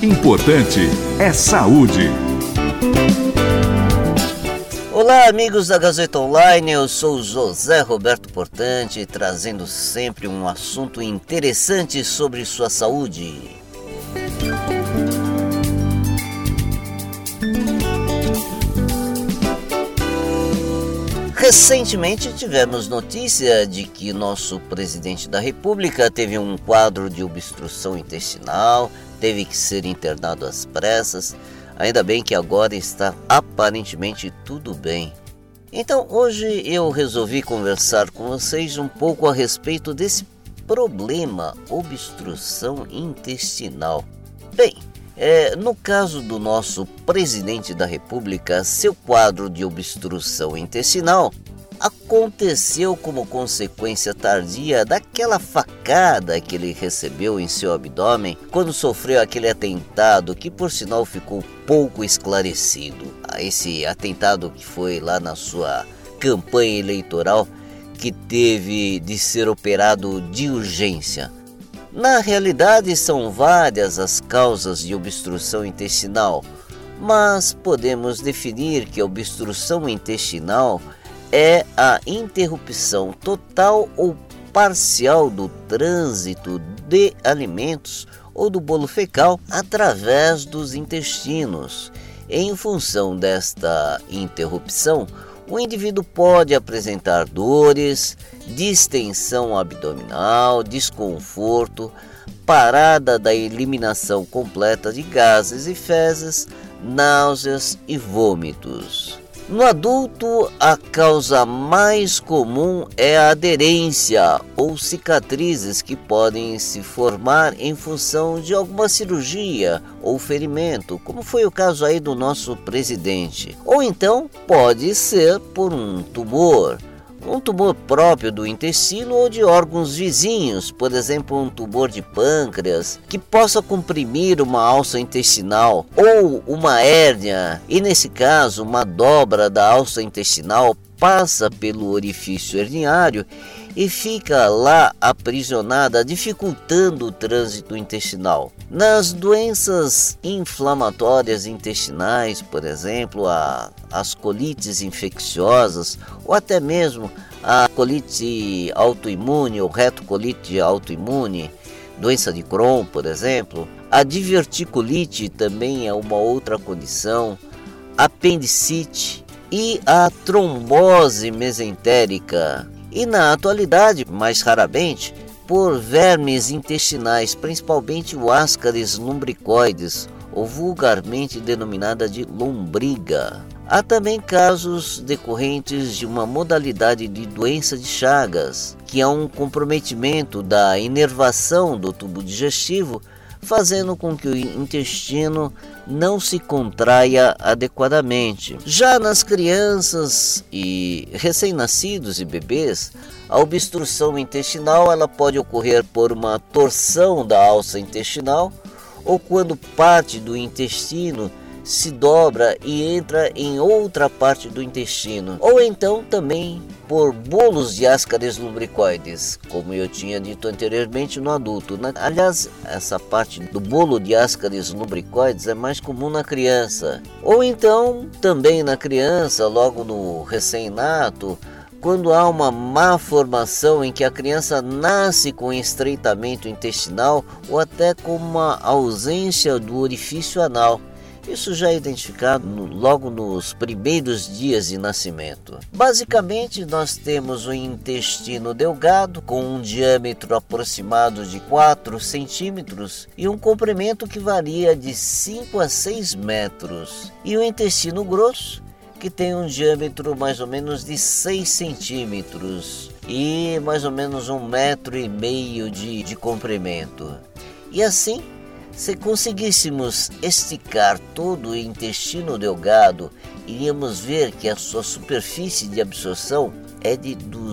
importante é saúde. Olá, amigos da Gazeta Online, eu sou José Roberto Portante, trazendo sempre um assunto interessante sobre sua saúde. Recentemente tivemos notícia de que nosso presidente da República teve um quadro de obstrução intestinal, teve que ser internado às pressas. Ainda bem que agora está aparentemente tudo bem. Então hoje eu resolvi conversar com vocês um pouco a respeito desse problema, obstrução intestinal. Bem, no caso do nosso presidente da República, seu quadro de obstrução intestinal aconteceu como consequência tardia daquela facada que ele recebeu em seu abdômen quando sofreu aquele atentado que, por sinal, ficou pouco esclarecido. Esse atentado que foi lá na sua campanha eleitoral, que teve de ser operado de urgência. Na realidade, são várias as causas de obstrução intestinal, mas podemos definir que a obstrução intestinal é a interrupção total ou parcial do trânsito de alimentos ou do bolo fecal através dos intestinos. Em função desta interrupção, o indivíduo pode apresentar dores, distensão abdominal, desconforto, parada da eliminação completa de gases e fezes, náuseas e vômitos. No adulto, a causa mais comum é a aderência ou cicatrizes que podem se formar em função de alguma cirurgia ou ferimento, como foi o caso aí do nosso presidente. Ou então pode ser por um tumor próprio do intestino ou de órgãos vizinhos, por exemplo, um tumor de pâncreas que possa comprimir uma alça intestinal ou uma hérnia, e nesse caso uma dobra da alça intestinal passa pelo orifício herniário e fica lá aprisionada, dificultando o trânsito intestinal. Nas doenças inflamatórias intestinais, por exemplo, as colites infecciosas ou até mesmo a colite autoimune ou retocolite autoimune, doença de Crohn, por exemplo, a diverticulite também é uma outra condição, apendicite e a trombose mesentérica. E na atualidade, mais raramente, por vermes intestinais, principalmente o Ascaris lumbricoides, ou vulgarmente denominada de lombriga. Há também casos decorrentes de uma modalidade de doença de Chagas, que é um comprometimento da inervação do tubo digestivo, fazendo com que o intestino não se contraia adequadamente. Já nas crianças e recém-nascidos e bebês, a obstrução intestinal ela pode ocorrer por uma torção da alça intestinal ou quando parte do intestino se dobra e entra em outra parte do intestino, ou então também por bolos de Ascaris lumbricoides, como eu tinha dito anteriormente no adulto. Aliás, essa parte do bolo de Ascaris lumbricoides é mais comum na criança, ou então também na criança, logo no recém-nato, quando há uma má formação em que a criança nasce com estreitamento intestinal ou até com uma ausência do orifício anal. Isso já é identificado logo nos primeiros dias de nascimento. Basicamente, nós temos o intestino delgado, com um diâmetro aproximado de 4 centímetros e um comprimento que varia de 5 a 6 metros. E o intestino grosso, que tem um diâmetro mais ou menos de 6 centímetros e mais ou menos 1,5 metros de comprimento. E assim, se conseguíssemos esticar todo o intestino delgado, iríamos ver que a sua superfície de absorção é de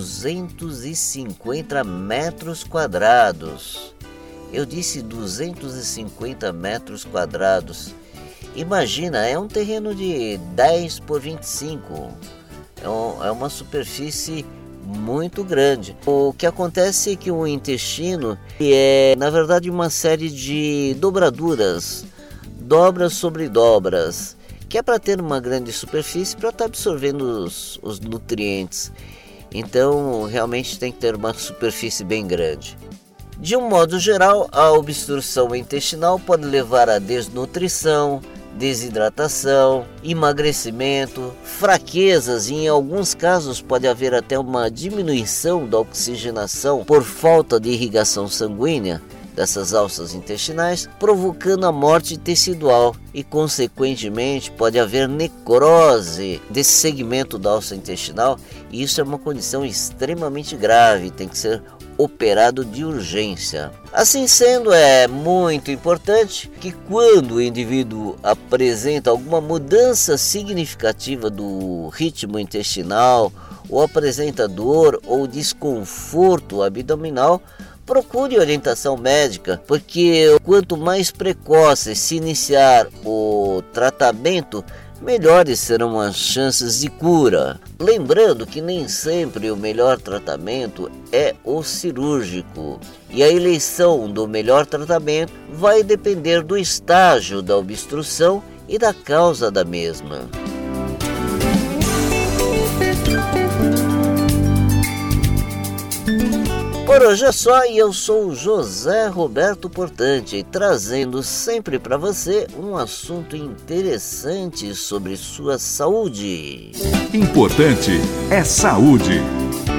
250 metros quadrados. Eu disse 250 metros quadrados. Imagina, é um terreno de 10 por 25. É uma superfície muito grande. O que acontece é que o intestino é, na verdade, uma série de dobraduras dobras sobre dobras, que é para ter uma grande superfície para estar absorvendo os nutrientes. Então realmente tem que ter uma superfície bem grande. De um modo geral, a obstrução intestinal pode levar a desnutrição, desidratação, emagrecimento, fraquezas e em alguns casos pode haver até uma diminuição da oxigenação por falta de irrigação sanguínea dessas alças intestinais, provocando a morte tecidual e consequentemente pode haver necrose desse segmento da alça intestinal, e isso é uma condição extremamente grave, tem que ser operado de urgência. Assim sendo, é muito importante que quando o indivíduo apresenta alguma mudança significativa do ritmo intestinal ou apresenta dor ou desconforto abdominal, procure orientação médica, porque quanto mais precoce se iniciar o tratamento, melhores serão as chances de cura. Lembrando que nem sempre o melhor tratamento é o cirúrgico, e a eleição do melhor tratamento vai depender do estágio da obstrução e da causa da mesma. Por hoje é só, e eu sou o José Roberto Portante, trazendo sempre para você um assunto interessante sobre sua saúde. Importante é saúde.